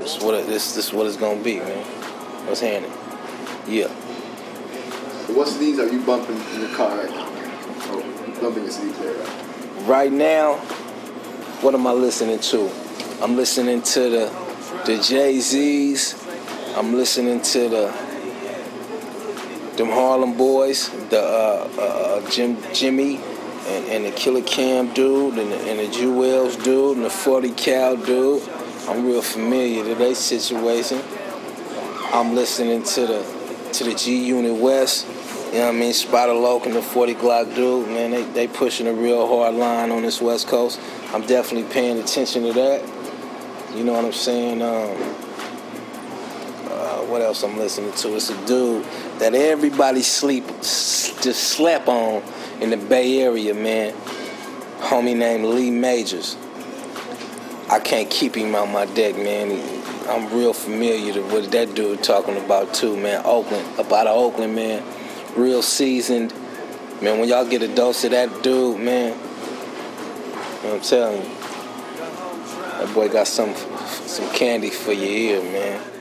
This is what it's gonna be, man. What's happening? Yeah. What CDs are you bumping in your car right now? Oh, you bumping your CD player right now? Right now, what am I listening to? I'm listening to the Jay-Z's. I'm listening to them Harlem Boys, the Jimmy and the Killer Cam dude and the Jewels dude and the 40 Cal dude. I'm real familiar to their situation. I'm listening to the G Unit West. You know what I mean? Spider Loke and the 40 Glock dude, man, they pushing a real hard line on this West Coast. I'm definitely paying attention to that. You know what I'm saying? What else I'm listening to? It's a dude that everybody just slept on in the Bay Area, man. Homie named Lee Majors. I can't keep him on my deck, man. I'm real familiar with that dude talking about too, man. Oakland, man. Real seasoned. Man, when y'all get a dose of that dude, man, you know what I'm telling you, that boy got some candy for your ear, man.